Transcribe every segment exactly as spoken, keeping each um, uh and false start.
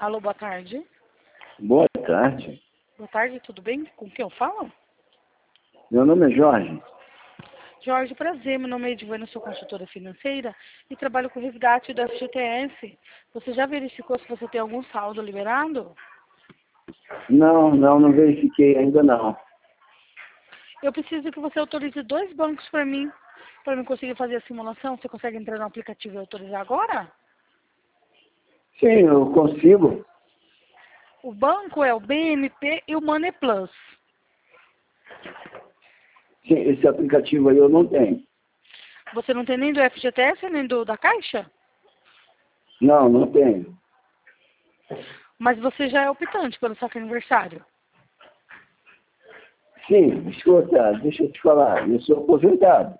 Alô, boa tarde. Boa tarde. Boa tarde, tudo bem? Com quem eu falo? Meu nome é Jorge. Jorge, prazer. Meu nome é Edivana, sou consultora financeira e trabalho com resgate do F G T S. Você já verificou se você tem algum saldo liberado? Não, não, não verifiquei ainda não. Eu preciso que você autorize dois bancos para mim, para eu conseguir fazer a simulação. Você consegue entrar no aplicativo e autorizar agora? Sim, eu consigo. O banco é o B N P e o Money Plus. Sim, esse aplicativo aí eu não tenho. Você não tem nem do F G T S, nem do da Caixa? Não, não tenho. Mas você já é optante pelo saque aniversário. Sim, escuta, deixa eu te falar, eu sou aposentado.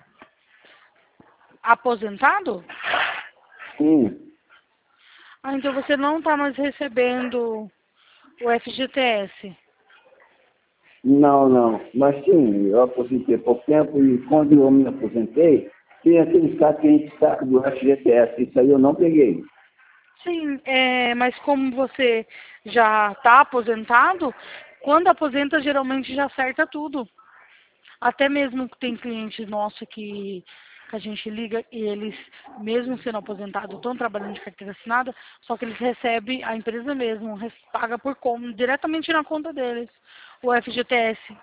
Aposentado? Sim, Ah, então você não está mais recebendo o F G T S. não, não. Mas sim, eu aposentei há pouco tempo e quando eu me aposentei, tem aquele saque que a gente saca do F G T S, isso aí eu não peguei. Sim, é, mas como você já está aposentado, quando aposenta geralmente já acerta tudo. Até mesmo que tem clientes nossos que, que a gente liga e eles, mesmo sendo aposentados, estão trabalhando de carteira assinada, só que eles recebem, a empresa mesmo, res- paga por como, diretamente na conta deles, o F G T S.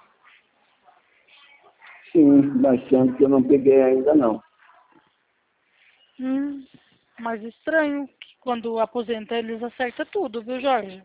Sim, mas sendo que eu não peguei ainda não. Hum, mas estranho que quando aposenta eles acertam tudo, viu, Jorge?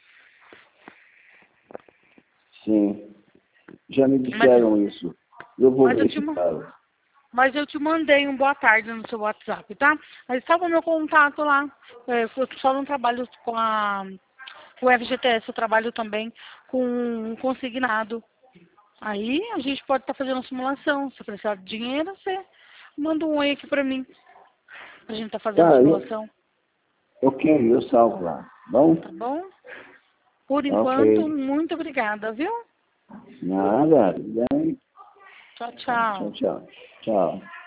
Sim, já me Mas, disseram isso. Eu vou mas, eu te, ma- verificar. mas eu te mandei um boa tarde no seu WhatsApp, tá? Mas estava meu contato lá. É, eu só não trabalho com a com o F G T S, eu trabalho também com um consignado. Aí a gente pode estar fazendo uma simulação. Se precisar de dinheiro, você manda um oi aqui pra mim. Pra gente estar fazendo a Tá, eu, simulação, ok, eu salvo lá. Bom? tá bom? Por enquanto, Ok. muito obrigada, viu? Nada. Bem. Tchau, Tchau, tchau. tchau. Tchau.